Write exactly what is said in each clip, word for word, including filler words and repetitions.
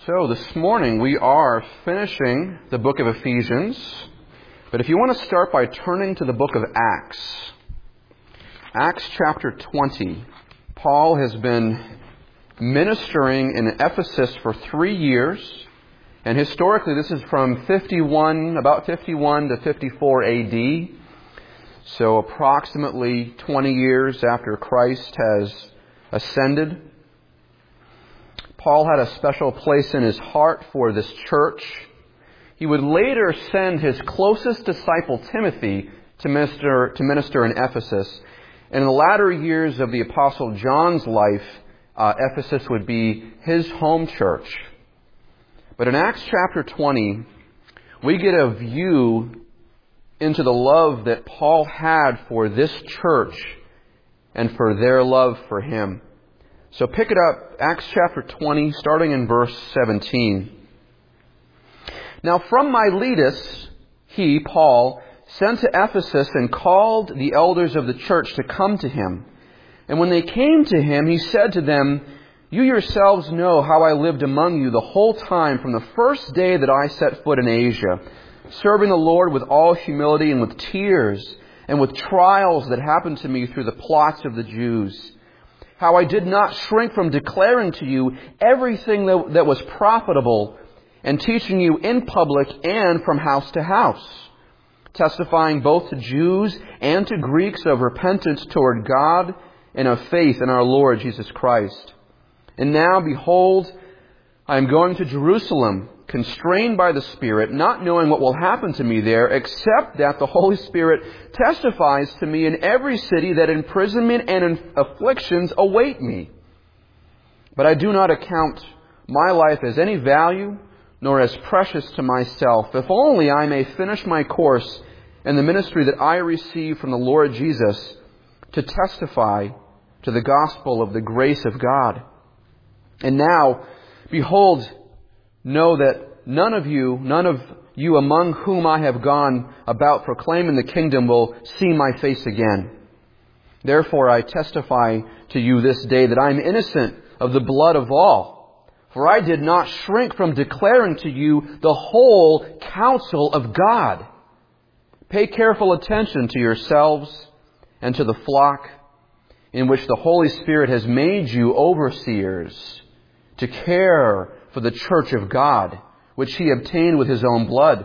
So this morning we are finishing the book of Ephesians, but if you want to start by turning to the book of Acts, Acts chapter twenty, Paul has been ministering in Ephesus for three years, and historically this is from fifty-one, about fifty-one to fifty-four A D, so approximately twenty years after Christ has ascended. Paul had a special place in his heart for this church. He would later send his closest disciple, Timothy, to minister, to minister in Ephesus. And in the latter years of the Apostle John's life, uh, Ephesus would be his home church. But in Acts chapter twenty, we get a view into the love that Paul had for this church and for their love for him. So pick it up, Acts chapter twenty, starting in verse seventeen. Now from Miletus, he, Paul, sent to Ephesus and called the elders of the church to come to him. And when they came to him, he said to them, "You yourselves know how I lived among you the whole time from the first day that I set foot in Asia, serving the Lord with all humility and with tears and with trials that happened to me through the plots of the Jews. How I did not shrink from declaring to you everything that, that was profitable and teaching you in public and from house to house, testifying both to Jews and to Greeks of repentance toward God and of faith in our Lord Jesus Christ. And now, behold, I am going to Jerusalem, constrained by the Spirit, not knowing what will happen to me there, except that the Holy Spirit testifies to me in every city that imprisonment and afflictions await me. But I do not account my life as any value, nor as precious to myself, if only I may finish my course in the ministry that I received from the Lord Jesus to testify to the gospel of the grace of God. And now, behold, know that none of you, none of you among whom I have gone about proclaiming the kingdom will see my face again. Therefore I testify to you this day that I am innocent of the blood of all. For I did not shrink from declaring to you the whole counsel of God. Pay careful attention to yourselves and to the flock in which the Holy Spirit has made you overseers to care for the church of God, which he obtained with his own blood.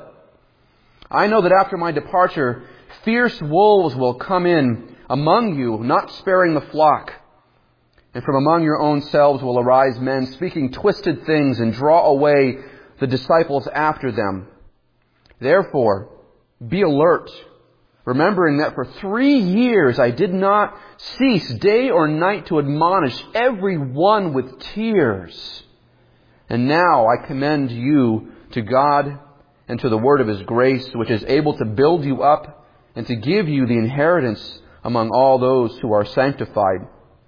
I know that after my departure, fierce wolves will come in among you, not sparing the flock. And from among your own selves will arise men speaking twisted things and draw away the disciples after them. Therefore, be alert, remembering that for three years I did not cease day or night to admonish every one with tears. And now I commend you to God and to the word of His grace, which is able to build you up and to give you the inheritance among all those who are sanctified.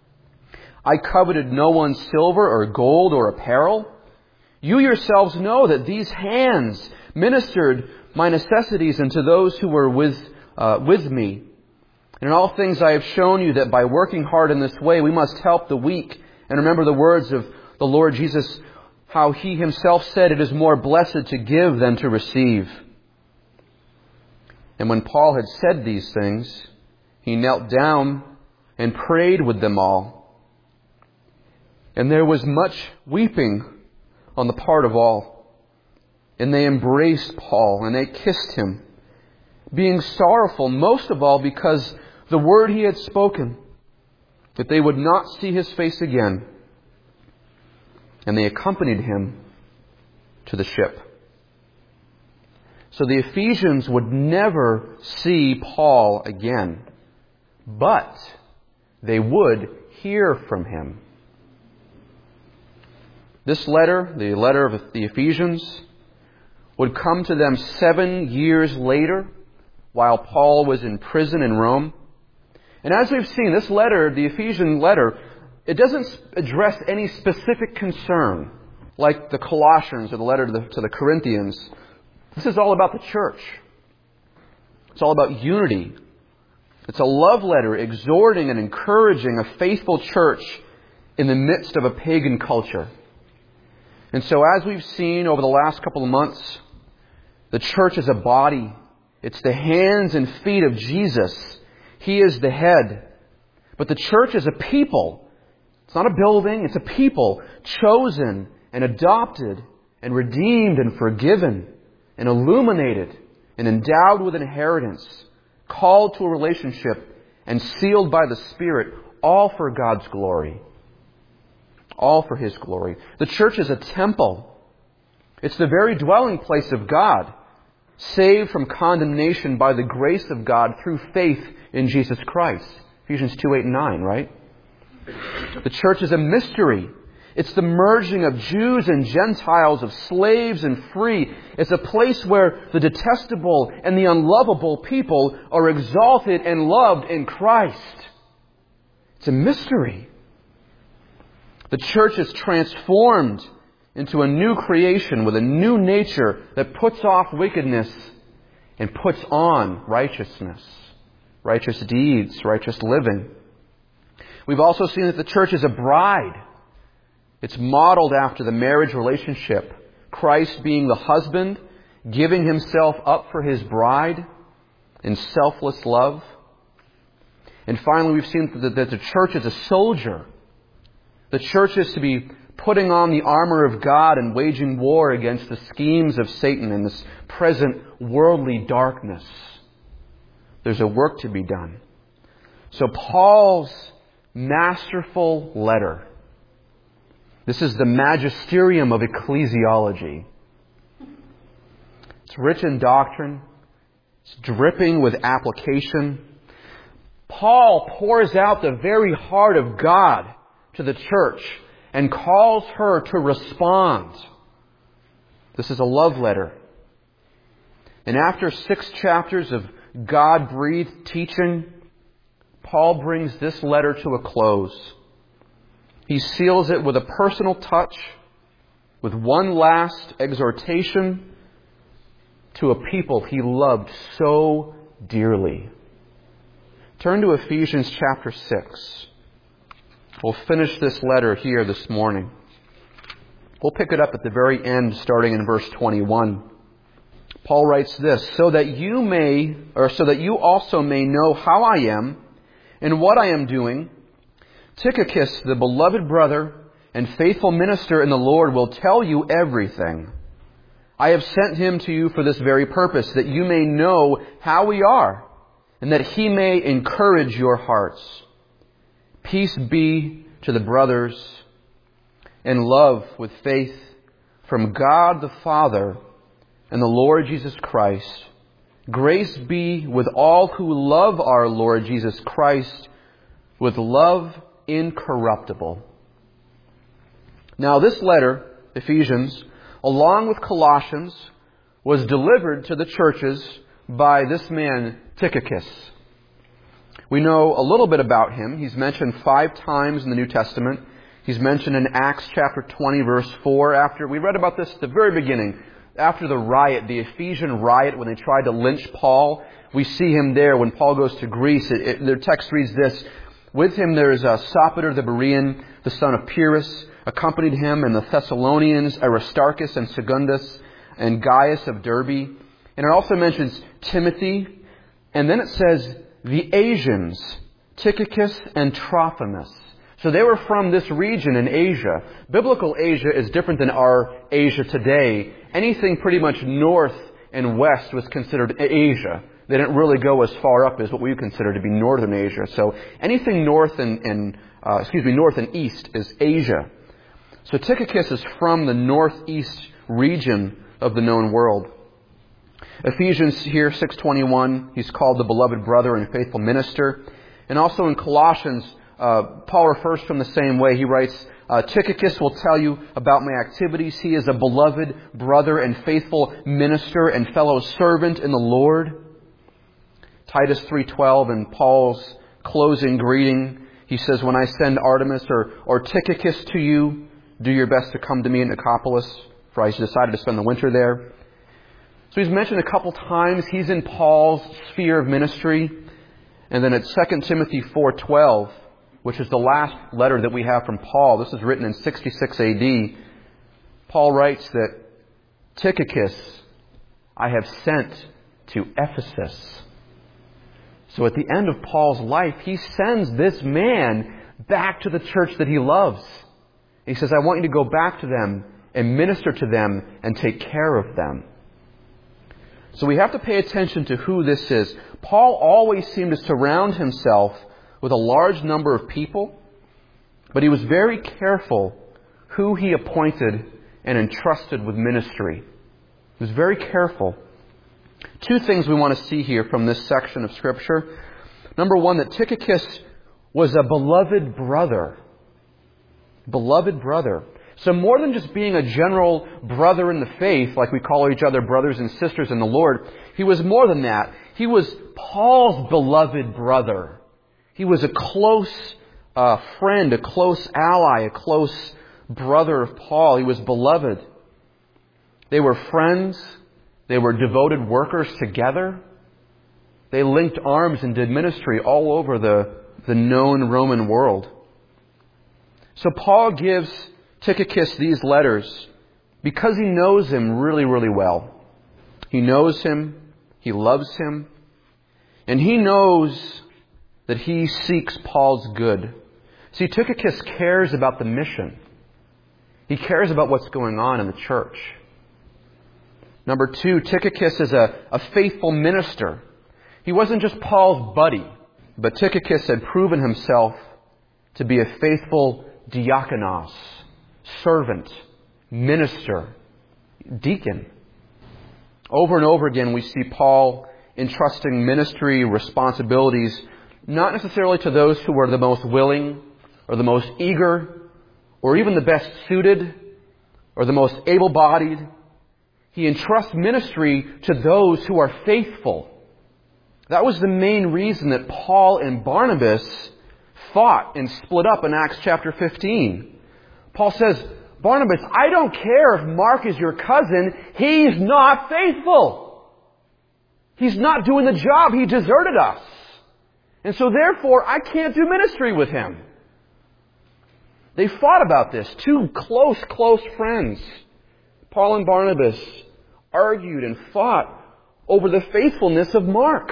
I coveted no one's silver or gold or apparel. You yourselves know that these hands ministered my necessities unto those who were with, uh, with me. And in all things I have shown you that by working hard in this way, we must help the weak. And remember the words of the Lord Jesus, how He Himself said, "It is more blessed to give than to receive." And when Paul had said these things, he knelt down and prayed with them all. And there was much weeping on the part of all. And they embraced Paul and they kissed him, being sorrowful most of all because the word he had spoken, that they would not see his face again. And they accompanied him to the ship. So the Ephesians would never see Paul again, but they would hear from him. This letter, the letter of the Ephesians, would come to them seven years later while Paul was in prison in Rome. And as we've seen, this letter, the Ephesian letter, it doesn't address any specific concern like the Colossians or the letter to the, to the Corinthians. This is all about the church. It's all about unity. It's a love letter exhorting and encouraging a faithful church in the midst of a pagan culture. And so as we've seen over the last couple of months, the church is a body. It's the hands and feet of Jesus. He is the head. But the church is a people. It's not a building. It's a people chosen and adopted and redeemed and forgiven and illuminated and endowed with inheritance, called to a relationship and sealed by the Spirit, all for God's glory. All for His glory. The church is a temple. It's the very dwelling place of God, saved from condemnation by the grace of God through faith in Jesus Christ. Ephesians two, eight, and nine, right? The church is a mystery. It's the merging of Jews and Gentiles, of slaves and free. It's a place where the detestable and the unlovable people are exalted and loved in Christ. It's a mystery. The church is transformed into a new creation with a new nature that puts off wickedness and puts on righteousness, righteous deeds, righteous living. We've also seen that the church is a bride. It's modeled after the marriage relationship. Christ being the husband, giving Himself up for His bride in selfless love. And finally, we've seen that the church is a soldier. The church is to be putting on the armor of God and waging war against the schemes of Satan in this present worldly darkness. There's a work to be done. So Paul's masterful letter. This is the magisterium of ecclesiology. It's rich in doctrine. It's dripping with application. Paul pours out the very heart of God to the church and calls her to respond. This is a love letter. And after six chapters of God-breathed teaching, Paul brings this letter to a close. He seals it with a personal touch, with one last exhortation to a people he loved so dearly. Turn to Ephesians chapter six. We'll finish this letter here this morning. We'll pick it up at the very end, starting in verse twenty-one. Paul writes this, so that you may, or so that you also may know how I am and what I am doing, Tychicus, the beloved brother and faithful minister in the Lord, will tell you everything. I have sent him to you for this very purpose, that you may know how we are, and that he may encourage your hearts. Peace be to the brothers, and love with faith from God the Father and the Lord Jesus Christ. Grace be with all who love our Lord Jesus Christ with love incorruptible. Now this letter, Ephesians, along with Colossians, was delivered to the churches by this man, Tychicus. We know a little bit about him. He's mentioned five times in the New Testament. He's mentioned in Acts chapter twenty, verse four. After we read about this at the very beginning, after the riot, the Ephesian riot, when they tried to lynch Paul, we see him there when Paul goes to Greece. It, it, their text reads this: with him there is uh, Sopater the Berean, the son of Pyrrhus, accompanied him, and the Thessalonians, Aristarchus and Secundus, and Gaius of Derbe. And it also mentions Timothy. And then it says the Asians, Tychicus and Trophimus. So they were from this region in Asia. Biblical Asia is different than our Asia today. Anything pretty much north and west was considered Asia. They didn't really go as far up as what we would consider to be northern Asia. So anything north and, and uh, excuse me, north and east is Asia. So Tychicus is from the northeast region of the known world. Ephesians here, six twenty-one, he's called the beloved brother and faithful minister. And also in Colossians, uh, Paul refers to him the same way. He writes, uh, Tychicus will tell you about my activities. He is a beloved brother and faithful minister and fellow servant in the Lord. Titus three twelve, in Paul's closing greeting, he says, when I send Artemis or, or Tychicus to you, do your best to come to me in Nicopolis, for I decided to spend the winter there. So he's mentioned a couple times. He's in Paul's sphere of ministry. And then at Second Timothy four twelve, which is the last letter that we have from Paul, this is written in sixty-six A D, Paul writes that Tychicus I have sent to Ephesus. So at the end of Paul's life, he sends this man back to the church that he loves. He says, I want you to go back to them and minister to them and take care of them. So we have to pay attention to who this is. Paul always seemed to surround himself with a large number of people, but he was very careful who he appointed and entrusted with ministry. He was very careful. Two things we want to see here from this section of Scripture. Number one, that Tychicus was a beloved brother. Beloved brother. So more than just being a general brother in the faith, like we call each other brothers and sisters in the Lord, he was more than that. He was Paul's beloved brother. He was a close uh, friend, a close ally, a close brother of Paul. He was beloved. They were friends. They were devoted workers together. They linked arms and did ministry all over the, the known Roman world. So Paul gives Tychicus these letters because he knows him really, really well. He knows him. He loves him. And he knows that he seeks Paul's good. See, Tychicus cares about the mission. He cares about what's going on in the church. Number two, Tychicus is a, a faithful minister. He wasn't just Paul's buddy, but Tychicus had proven himself to be a faithful diakonos, servant, minister, deacon. Over and over again, we see Paul entrusting ministry responsibilities, not necessarily to those who are the most willing or the most eager or even the best suited or the most able-bodied. He entrusts ministry to those who are faithful. That was the main reason that Paul and Barnabas fought and split up in Acts chapter fifteen. Paul says, Barnabas, I don't care if Mark is your cousin. He's not faithful. He's not doing the job. He deserted us. And so therefore, I can't do ministry with him. They fought about this. Two close, close friends, Paul and Barnabas, argued and fought over the faithfulness of Mark.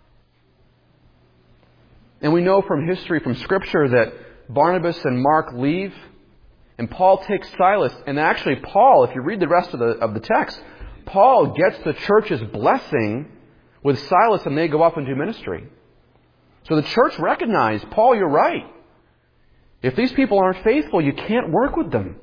And we know from history, from Scripture, that Barnabas and Mark leave, and Paul takes Silas. And actually, Paul, if you read the rest of the, of the text, Paul gets the church's blessing with Silas, and they go off and do ministry. So the church recognized, Paul, you're right. If these people aren't faithful, you can't work with them.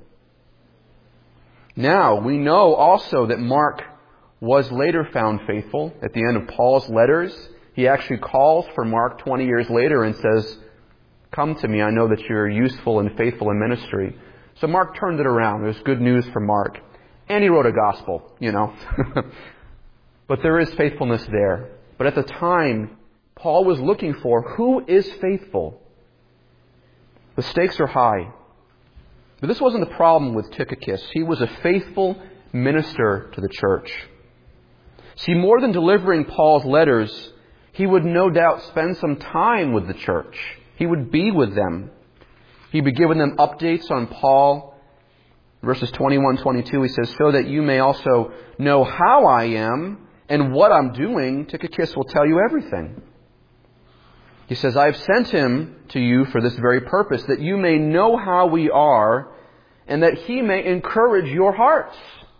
Now, we know also that Mark was later found faithful. At the end of Paul's letters, he actually calls for Mark twenty years later and says, come to me, I know that you're useful and faithful in ministry. So Mark turned it around. There's good news for Mark. And he wrote a gospel, you know. But there is faithfulness there. But at the time, Paul was looking for who is faithful. The stakes are high. But this wasn't the problem with Tychicus. He was a faithful minister to the church. See, more than delivering Paul's letters, he would no doubt spend some time with the church. He would be with them. He'd be giving them updates on Paul. Verses twenty-one, twenty-two, he says, so that you may also know how I am and what I'm doing, Tychicus will tell you everything. He says, I have sent him to you for this very purpose, that you may know how we are and that he may encourage your hearts.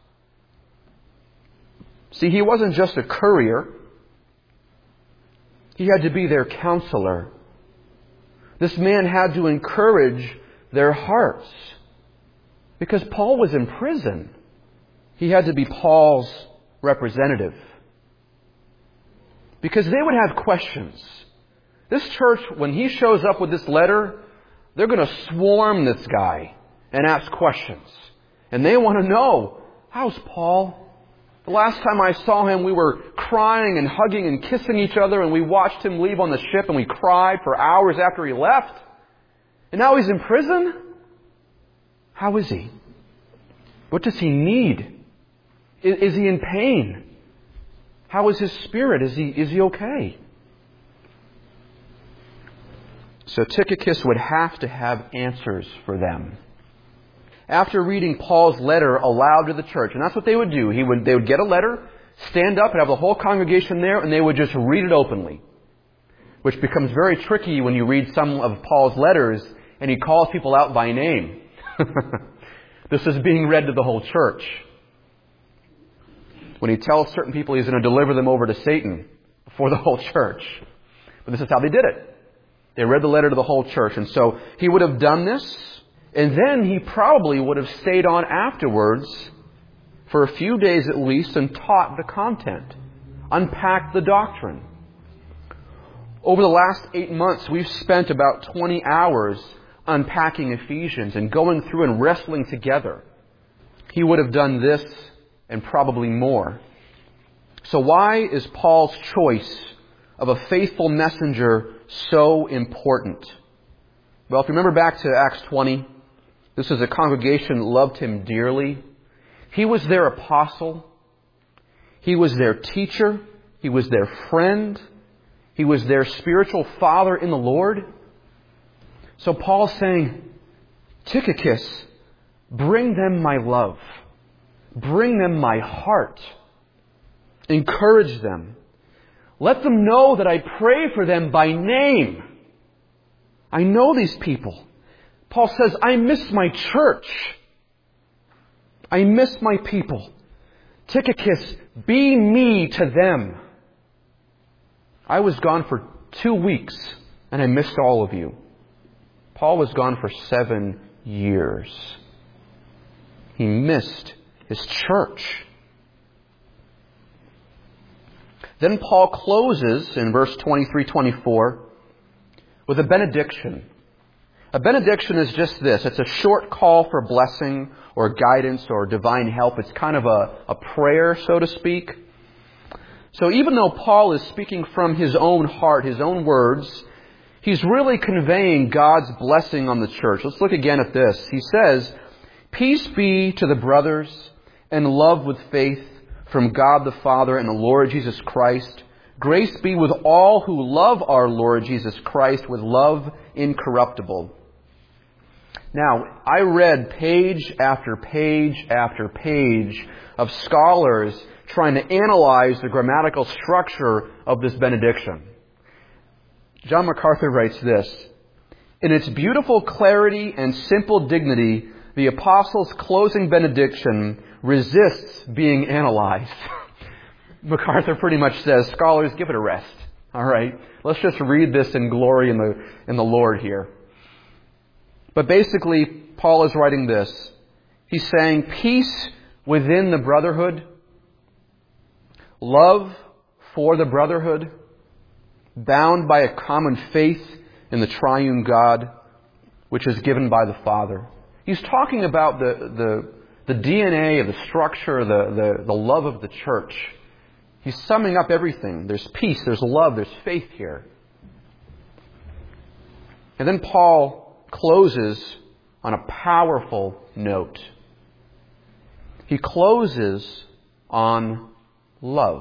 See, he wasn't just a courier. He had to be their counselor. This man had to encourage their hearts. Because Paul was in prison. He had to be Paul's representative. Because they would have questions. This church, when he shows up with this letter, they're going to swarm this guy and ask questions. And they want to know, how's Paul? The last time I saw him, we were crying and hugging and kissing each other, and we watched him leave on the ship, and we cried for hours after he left. And now he's in prison? How is he? What does he need? Is, is he in pain? How is his spirit? Is he, is he okay? So Tychicus would have to have answers for them. after reading Paul's letter aloud to the church. And that's what they would do. He would, they would get a letter, stand up and have the whole congregation there, and they would just read it openly. Which becomes very tricky when you read some of Paul's letters and he calls people out by name. This is being read to the whole church. When he tells certain people he's going to deliver them over to Satan before the whole church. But this is how they did it. They read the letter to the whole church. And so he would have done this, and then he probably would have stayed on afterwards for a few days at least and taught the content, unpacked the doctrine. Over the last eight months, we've spent about twenty hours unpacking Ephesians and going through and wrestling together. He would have done this and probably more. So why is Paul's choice of a faithful messenger so important? Well, if you remember back to Acts twenty, this is a congregation that loved him dearly. He was their apostle. He was their teacher. He was their friend. He was their spiritual father in the Lord. So Paul's saying, Tychicus, bring them my love. Bring them my heart. Encourage them. Let them know that I pray for them by name. I know these people. Paul says, I miss my church. I miss my people. Tychicus, be me to them. I was gone for two weeks and I missed all of you. Paul was gone for seven years. He missed his church. Then Paul closes in verse twenty-three twenty-four with a benediction. A benediction is just this. It's a short call for blessing or guidance or divine help. It's kind of a, a prayer, so to speak. So even though Paul is speaking from his own heart, his own words, he's really conveying God's blessing on the church. Let's look again at this. He says, peace be to the brothers and love with faith from God the Father and the Lord Jesus Christ. Grace be with all who love our Lord Jesus Christ with love incorruptible. Now, I read page after page after page of scholars trying to analyze the grammatical structure of this benediction. John MacArthur writes this, in its beautiful clarity and simple dignity, the Apostle's closing benediction resists being analyzed. MacArthur pretty much says, scholars, give it a rest. All right, let's just read this in glory in the, in the Lord here. But basically, Paul is writing this. He's saying peace within the brotherhood, love for the brotherhood, bound by a common faith in the triune God, which is given by the Father. He's talking about the, the, the D N A of the structure, the, the, the love of the church. He's summing up everything. There's peace, there's love, there's faith here. And then Paul closes on a powerful note. He closes on love.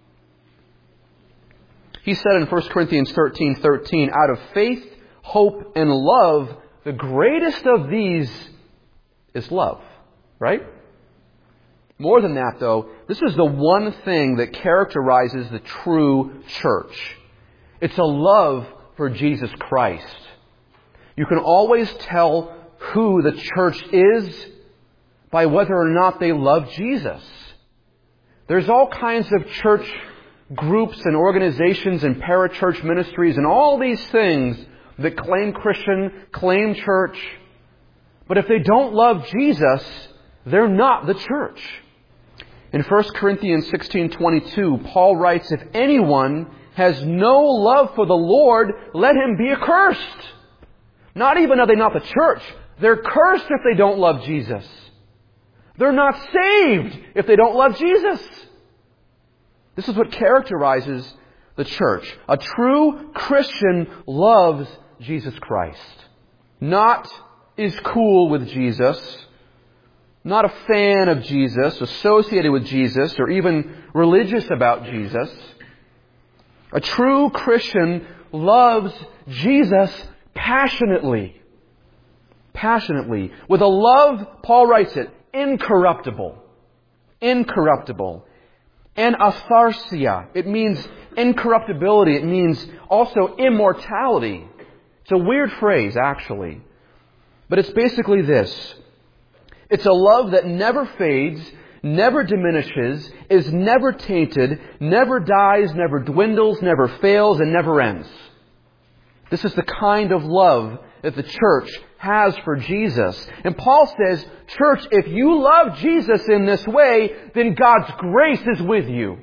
He said in First Corinthians thirteen thirteen, out of faith, hope, and love, the greatest of these is love. Right? More than that, though, this is the one thing that characterizes the true church. It's a love for Jesus Christ. You can always tell who the church is by whether or not they love Jesus. There's all kinds of church groups and organizations and parachurch ministries and all these things that claim Christian, claim church. But if they don't love Jesus, they're not the church. In First Corinthians sixteen twenty-two, Paul writes, if anyone has no love for the Lord, let him be accursed. Not even are they not the church. They're cursed if they don't love Jesus. They're not saved if they don't love Jesus. This is what characterizes the church. A true Christian loves Jesus Christ. Not is cool with Jesus. Not a fan of Jesus, associated with Jesus, or even religious about Jesus. A true Christian loves Jesus passionately. passionately, with a love, Paul writes it, incorruptible. Incorruptible. And atharsia. It means incorruptibility. It means also immortality. It's a weird phrase, actually. But it's basically this. It's a love that never fades, never diminishes, is never tainted, never dies, never dwindles, never fails, and never ends. This is the kind of love that the church has for Jesus. And Paul says, church, if you love Jesus in this way, then God's grace is with you.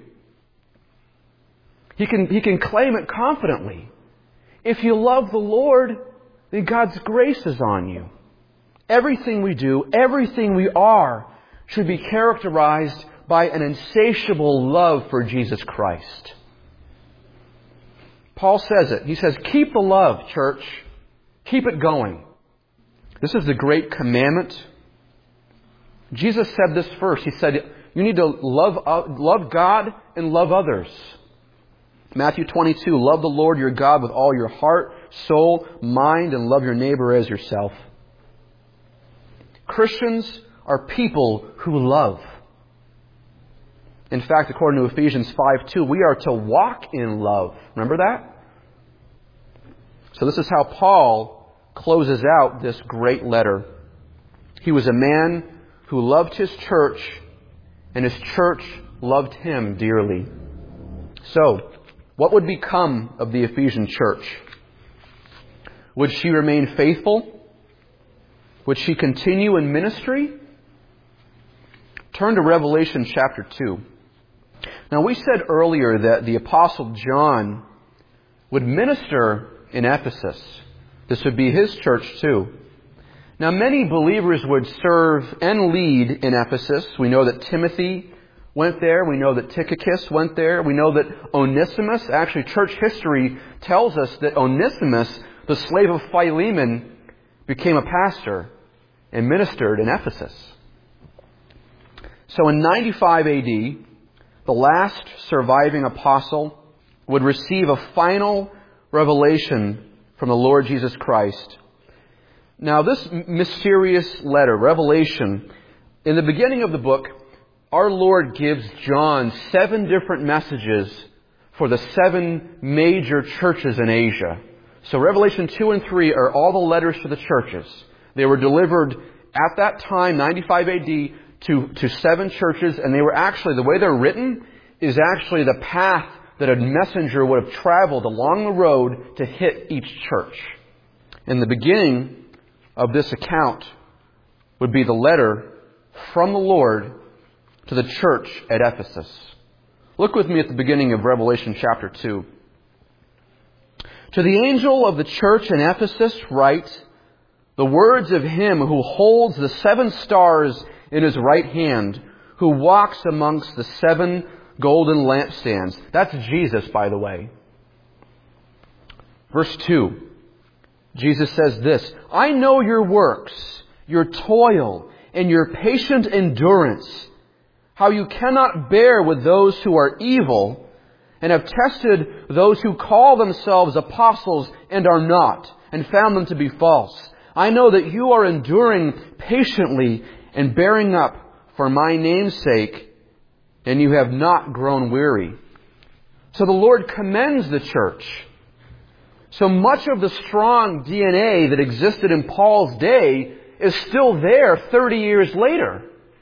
He can, he can claim it confidently. If you love the Lord, then God's grace is on you. Everything we do, everything we are, should be characterized by an insatiable love for Jesus Christ. Paul says it. He says, keep the love, church. Keep it going. This is the great commandment. Jesus said this first. He said, you need to love, love God and love others. Matthew twenty-two, love the Lord your God with all your heart, soul, mind, and love your neighbor as yourself. Christians are people who love. In fact, according to Ephesians five two, we are to walk in love. Remember that? So this is how Paul closes out this great letter. He was a man who loved his church, and his church loved him dearly. So, what would become of the Ephesian church? Would she remain faithful? Would she continue in ministry? Turn to Revelation chapter two. Now, we said earlier that the Apostle John would minister in Ephesus. This would be his church too. Now, many believers would serve and lead in Ephesus. We know that Timothy went there. We know that Tychicus went there. We know that Onesimus, actually church history tells us that Onesimus, the slave of Philemon, became a pastor and ministered in Ephesus. So in ninety-five A D, the last surviving apostle would receive a final revelation from the Lord Jesus Christ. Now, this mysterious letter, Revelation, in the beginning of the book, our Lord gives John seven different messages for the seven major churches in Asia. So Revelation two and three are all the letters to the churches. They were delivered at that time, ninety-five A D, to, to seven churches, and they were actually, the way they're written, is actually the path that a messenger would have traveled along the road to hit each church. In the beginning of this account would be the letter from the Lord to the church at Ephesus. Look with me at the beginning of Revelation chapter two. To the angel of the church in Ephesus write the words of him who holds the seven stars in his right hand, who walks amongst the seven golden lampstands. That's Jesus, by the way. Verse two. Jesus says this, I know your works, your toil, and your patient endurance, how you cannot bear with those who are evil, and have tested those who call themselves apostles and are not, and found them to be false. I know that you are enduring patiently and bearing up for my name's sake, and you have not grown weary. So the Lord commends the church. So much of the strong D N A that existed in Paul's day is still there thirty years later.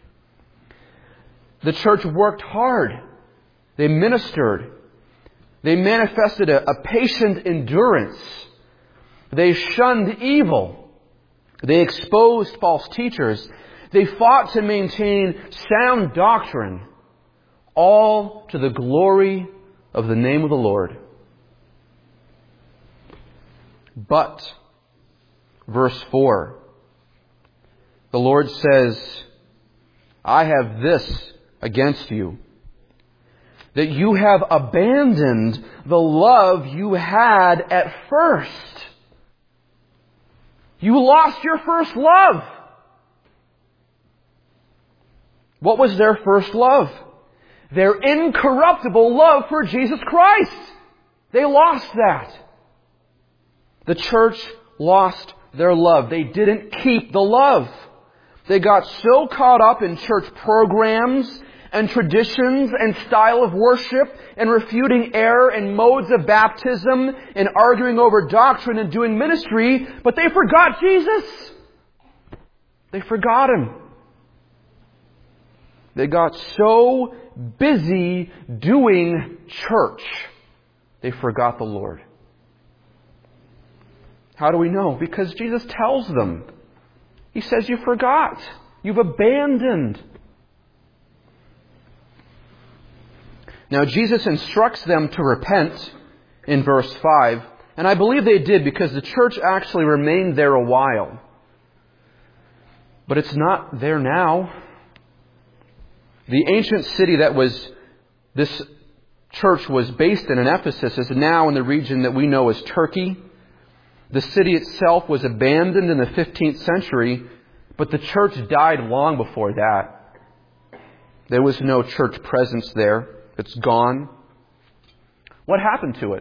The church worked hard. They ministered. They manifested a, a patient endurance. They shunned evil. They exposed false teachers. They fought to maintain sound doctrine, all to the glory of the name of the Lord. But, verse four, the Lord says, I have this against you, that you have abandoned the love you had at first. You lost your first love. What was their first love? Their incorruptible love for Jesus Christ. They lost that. The church lost their love. They didn't keep the love. They got so caught up in church programs and traditions and style of worship and refuting error and modes of baptism and arguing over doctrine and doing ministry, but they forgot Jesus. They forgot Him. They got so busy doing church, they forgot the Lord. How do we know? Because Jesus tells them. He says, you forgot. You've abandoned. Now, Jesus instructs them to repent in verse five. And I believe they did because the church actually remained there a while. But it's not there now. The ancient city that was this church was based in, in Ephesus, is now in the region that we know as Turkey. The city itself was abandoned in the fifteenth century, but the church died long before that. There was no church presence there. It's gone. What happened to it?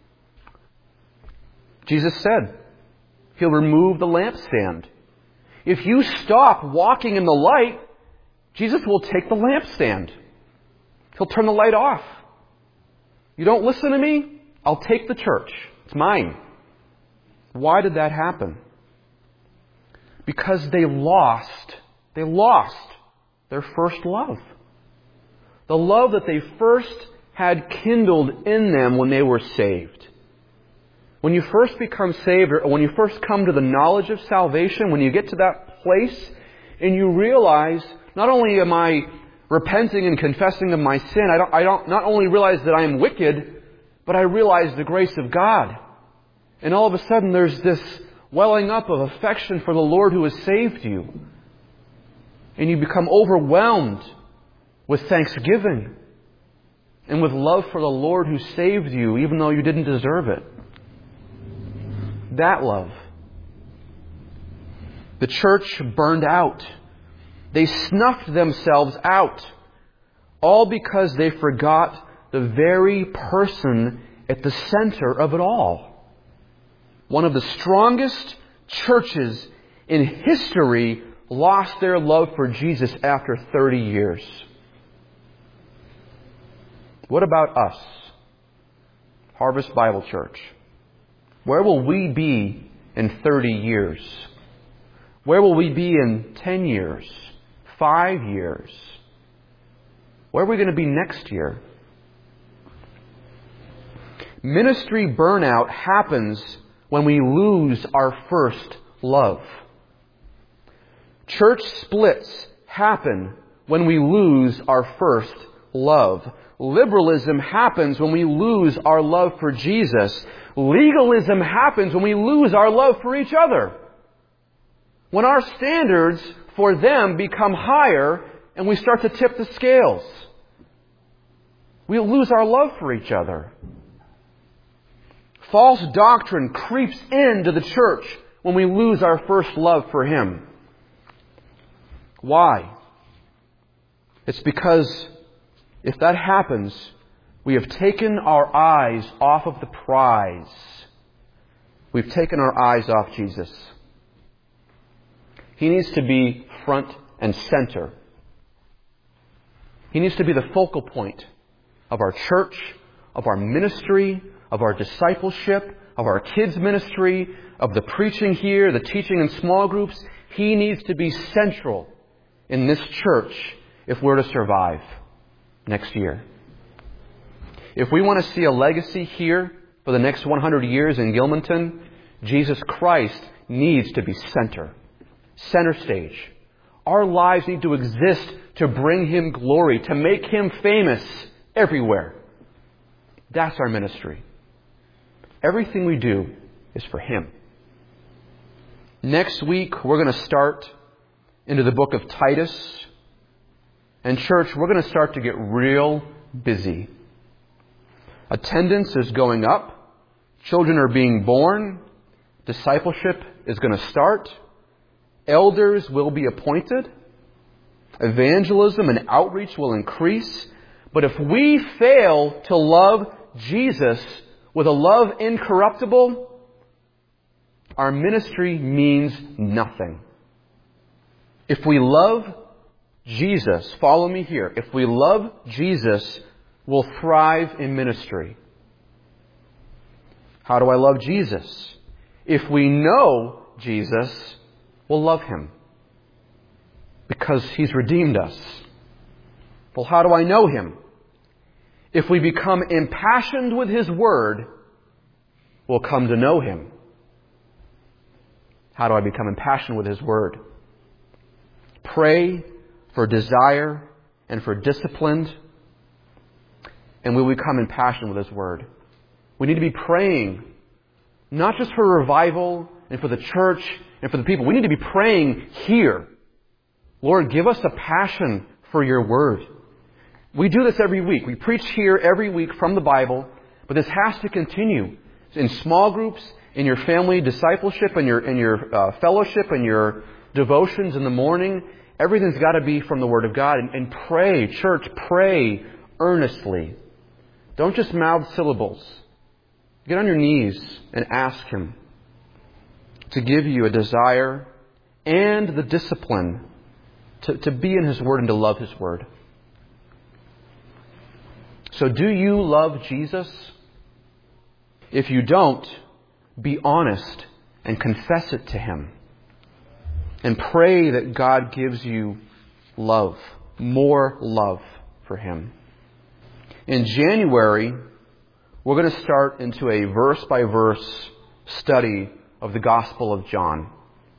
Jesus said, He'll remove the lampstand. If you stop walking in the light, Jesus will take the lampstand. He'll turn the light off. You don't listen to me? I'll take the church. It's mine. Why did that happen? Because they lost, they lost their first love. The love that they first had kindled in them when they were saved. When you first become saved, or when you first come to the knowledge of salvation, when you get to that place and you realize, not only am I repenting and confessing of my sin, I don't, I don't not only realize that I am wicked, but I realize the grace of God. And all of a sudden there's this welling up of affection for the Lord who has saved you. And you become overwhelmed with thanksgiving and with love for the Lord who saved you, even though you didn't deserve it. That love. The church burned out. They snuffed themselves out. All because they forgot the very person at the center of it all. One of the strongest churches in history lost their love for Jesus after thirty years. What about us? Harvest Bible Church. Where will we be in thirty years? Where will we be in ten years? Five years? Where are we going to be next year? Ministry burnout happens when we lose our first love. Church splits happen when we lose our first love. Liberalism happens when we lose our love for Jesus. Legalism happens when we lose our love for each other. When our standards for them become higher and we start to tip the scales. We lose our love for each other. False doctrine creeps into the church when we lose our first love for Him. Why? It's because if that happens, we have taken our eyes off of the prize. We've taken our eyes off Jesus. He needs to be front and center. He needs to be the focal point of our church, of our ministry, of our discipleship, of our kids' ministry, of the preaching here, the teaching in small groups. He needs to be central in this church if we're to survive next year. If we want to see a legacy here for the next one hundred years in Gilmanton, Jesus Christ needs to be center. Center stage. Our lives need to exist to bring Him glory, to make Him famous everywhere. That's our ministry. Everything we do is for Him. Next week, we're going to start into the book of Titus. And church, we're going to start to get real busy. Attendance is going up. Children are being born. Discipleship is going to start. Elders will be appointed. Evangelism and outreach will increase. But if we fail to love Jesus with a love incorruptible, our ministry means nothing. If we love Jesus, follow me here. If we love Jesus, we'll thrive in ministry. How do I love Jesus? If we know Jesus, we'll love Him because He's redeemed us. Well, how do I know Him? If we become impassioned with His Word, we'll come to know Him. How do I become impassioned with His Word? Pray for desire and for discipline, and we will become impassioned with His Word. We need to be praying, not just for revival and for the church and for the people. We need to be praying here. Lord, give us a passion for Your Word. We do this every week. We preach here every week from the Bible, but this has to continue in small groups, in your family discipleship, in your in your uh, fellowship, in your devotions in the morning. Everything's got to be from the Word of God. And, and pray, church, pray earnestly. Don't just mouth syllables. Get on your knees and ask Him to give you a desire and the discipline to, to be in His Word and to love His Word. So do you love Jesus? If you don't, be honest and confess it to Him. And pray that God gives you love, more love for Him. In January, we're going to start into a verse-by-verse study of the Gospel of John.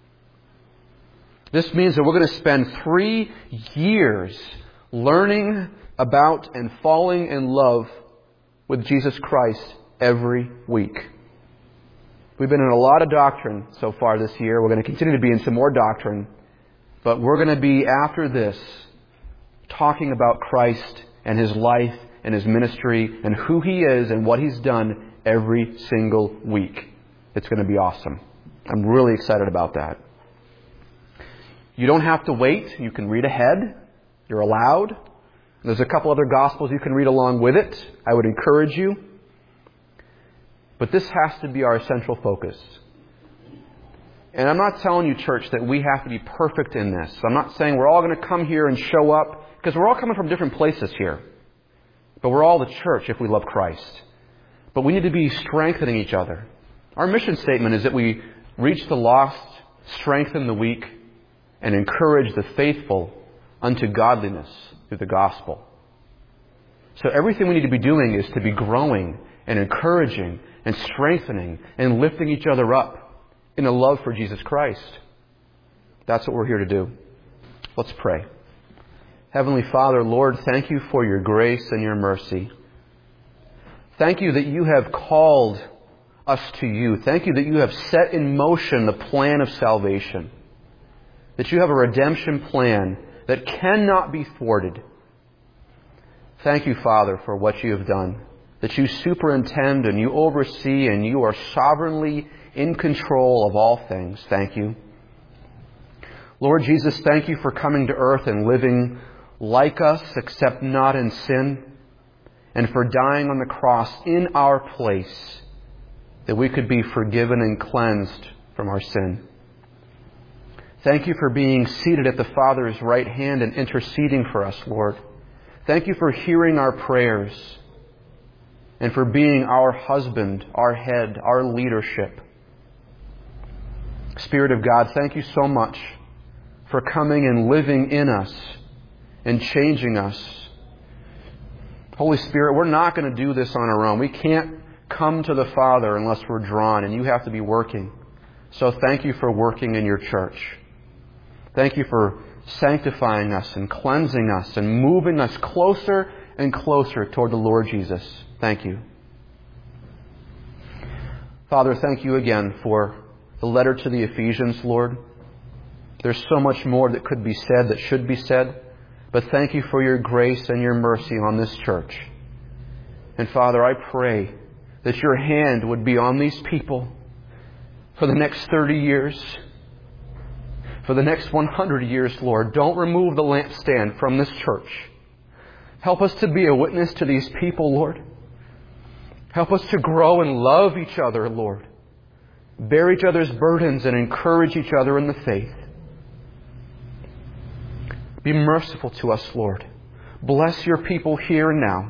This means that we're going to spend three years learning about and falling in love with Jesus Christ every week. We've been in a lot of doctrine so far this year. We're going to continue to be in some more doctrine. But we're going to be, after this, talking about Christ and His life and His ministry and who He is and what He's done every single week. It's going to be awesome. I'm really excited about that. You don't have to wait. You can read ahead. You're allowed. There's a couple other Gospels you can read along with it. I would encourage you. But this has to be our central focus. And I'm not telling you, church, that we have to be perfect in this. I'm not saying we're all going to come here and show up, because we're all coming from different places here. But we're all the church if we love Christ. But we need to be strengthening each other. Our mission statement is that we reach the lost, strengthen the weak, and encourage the faithful unto godliness through the gospel. So everything we need to be doing is to be growing and encouraging and strengthening and lifting each other up in a love for Jesus Christ. That's what we're here to do. Let's pray. Heavenly Father, Lord, thank You for Your grace and Your mercy. Thank You that You have called us to You. Thank You that You have set in motion the plan of salvation. That You have a redemption plan that cannot be thwarted. Thank You, Father, for what You have done. That You superintend and You oversee and You are sovereignly in control of all things. Thank You. Lord Jesus, thank You for coming to earth and living like us, except not in sin, and for dying on the cross in our place, that we could be forgiven and cleansed from our sin. Thank You for being seated at the Father's right hand and interceding for us, Lord. Thank You for hearing our prayers and for being our husband, our head, our leadership. Spirit of God, thank You so much for coming and living in us and changing us. Holy Spirit, we're not going to do this on our own. We can't come to the Father unless we're drawn, and You have to be working. So thank You for working in Your church. Thank You for sanctifying us and cleansing us and moving us closer and closer toward the Lord Jesus. Thank You. Father, thank You again for the letter to the Ephesians, Lord. There's so much more that could be said, that should be said. But thank You for Your grace and Your mercy on this church. And Father, I pray that Your hand would be on these people for the next thirty years. For the next one hundred years, Lord. Don't remove the lampstand from this church. Help us to be a witness to these people, Lord. Help us to grow and love each other, Lord. bear each other's burdens, and encourage each other in the faith. Be merciful to us, Lord. Bless your people here and now.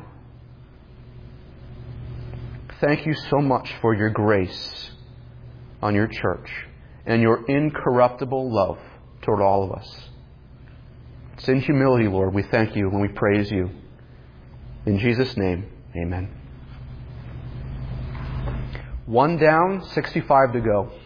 Thank you so much for your grace on your church and your incorruptible love toward all of us. It's in humility, Lord, we thank you and we praise you. In Jesus' name, amen. One down, sixty-five to go.